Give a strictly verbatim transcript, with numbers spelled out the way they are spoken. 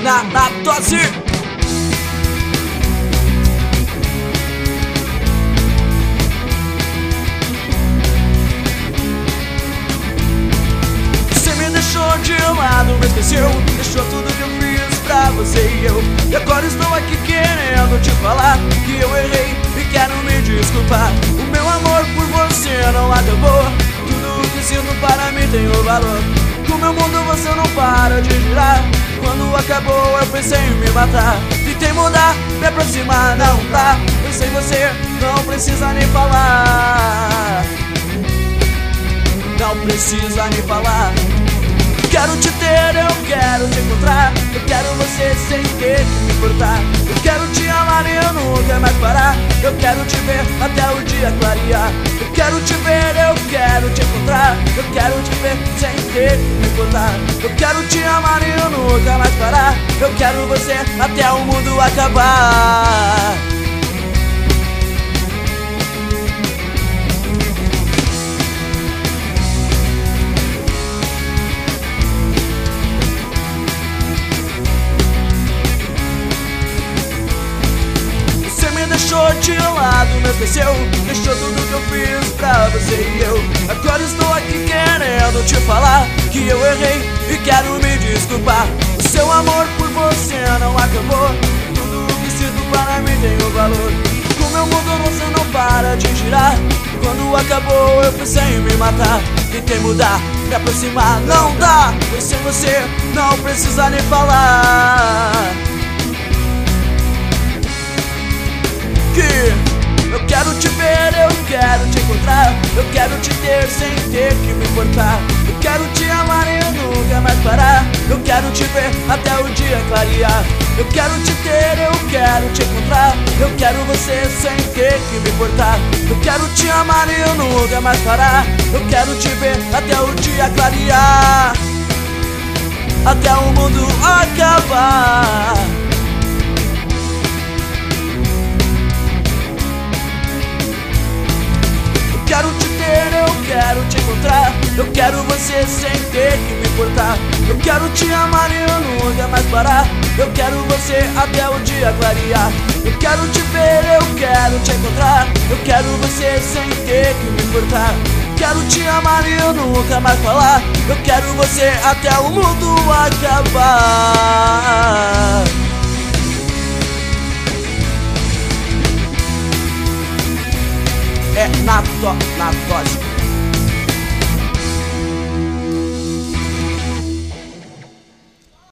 na, na dose. Você me deixou de lado, me esqueceu, deixou tudo que eu fiz pra você e eu. E agora estou aqui querendo te falar que eu errei e quero me desculpar. O meu amor por você não acabou, tudo que sinto para mim tem o valor. No meu mundo você não para de girar. Quando acabou eu pensei em me matar. Tentei mudar, me aproximar, não dá. Pensei em você, não precisa nem falar. Não precisa nem falar. Quero te ter, eu quero te encontrar. Eu quero você sem ter que me importar. Eu quero te amar e eu nunca mais parar. Eu quero te ver até o dia clarear. Eu quero te ver, eu quero te encontrar. Eu quero te ver sem ter que me importar. Eu quero te amar e eu nunca mais parar. Eu quero você até o mundo acabar. Deixou de lado, me esqueceu, deixou tudo que eu fiz pra você e eu. Agora estou aqui querendo te falar que eu errei e quero me desculpar. O seu amor por você não acabou, tudo que sinto para mim tem o valor. No meu mundo você não para de girar. Quando acabou eu pensei em me matar. Tentei mudar, me aproximar, não dá. Pois sem você não precisa nem falar. Que eu quero te ver, eu quero te encontrar. Eu quero te ter sem ter que me importar. Eu quero te amar e eu nunca mais parar. Eu quero te ver até o dia clarear. Eu quero te ter, eu quero te encontrar. Eu quero você sem ter que me importar. Eu quero te amar e eu nunca mais parar. Eu quero te ver até o dia clarear. Até o mundo acabar. Quero te ter, eu quero te encontrar. Eu quero você sem ter que me importar. Eu quero te amar e eu nunca mais parar. Eu quero você até o dia clarear. Eu quero te ver, eu quero te encontrar. Eu quero você sem ter que me importar. Quero te amar e eu nunca mais falar. Eu quero você até o mundo acabar. É na, to, na dose.